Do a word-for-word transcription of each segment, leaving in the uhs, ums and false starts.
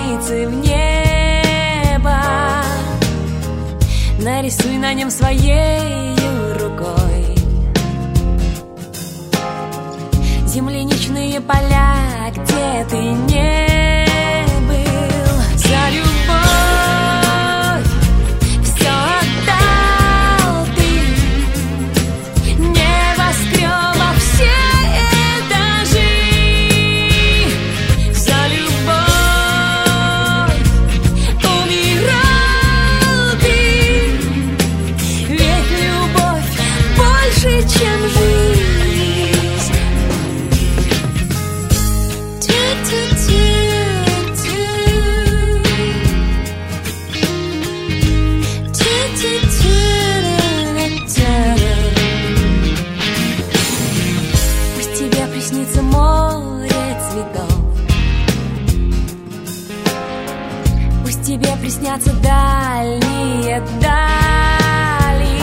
границы в небо. Нарисуй на нем своей рукой земляничные поля, где ты не был. За любовь все отдал ты, небоскреба все этажи. За любовь умирал ты, ведь любовь больше, чем жизнь. Приснится море цветов, пусть тебе приснятся дальние дали.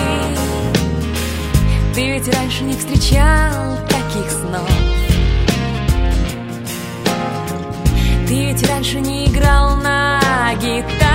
Ты ведь раньше не встречал таких снов, ты ведь раньше не играл на гитаре.